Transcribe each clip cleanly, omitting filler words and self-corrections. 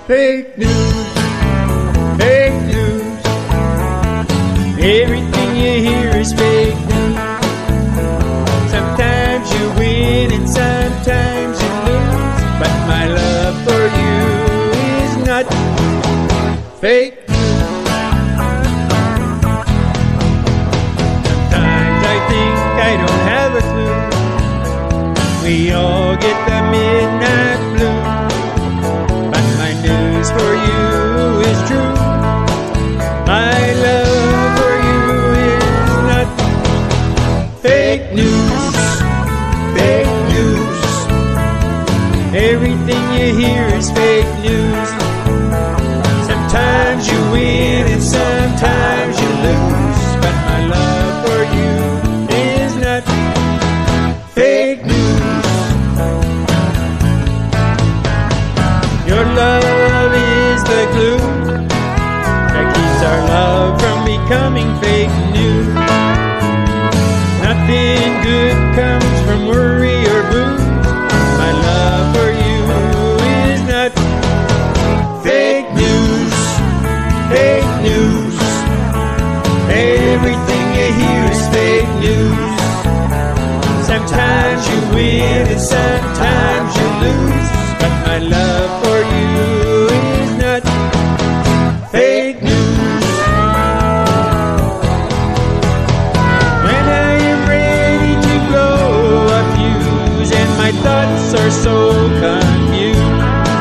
Fake news, fake news. Everything you hear is fake news. Sometimes you win and sometimes you lose, but my love for you is not fake news. Sometimes I think I don't have a clue. We all get the midnight blue, but my news for you is true. My love for you is not fake news, fake news. Everything you hear is fake news. Sometimes you win and sometimes you lose, but my love for you is not fake news. Your love is the glue that keeps our love from becoming fake news. Nothing good comes from worry or booze. My love for you is not fake news, fake news. Everything you hear is fake news. Sometimes you win and sometimes you lose, but my love for you is not fake news. When I am ready to blow a fuse and my thoughts are so confused,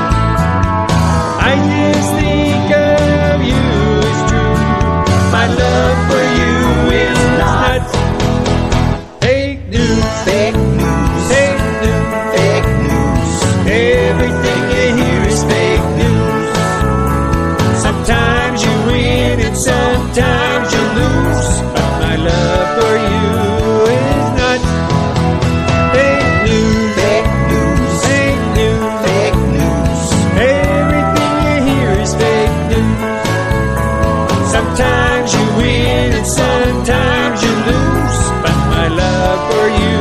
I just think of you as true. My love for you is not fake news, fake news, fake news, fake news. Everything you hear is fake news. Sometimes you win and sometimes you lose, but my love for you is not fake news, fake news, fake news, fake news. Everything you hear is fake news. Sometimes you win and sometimes you lose, but my love for you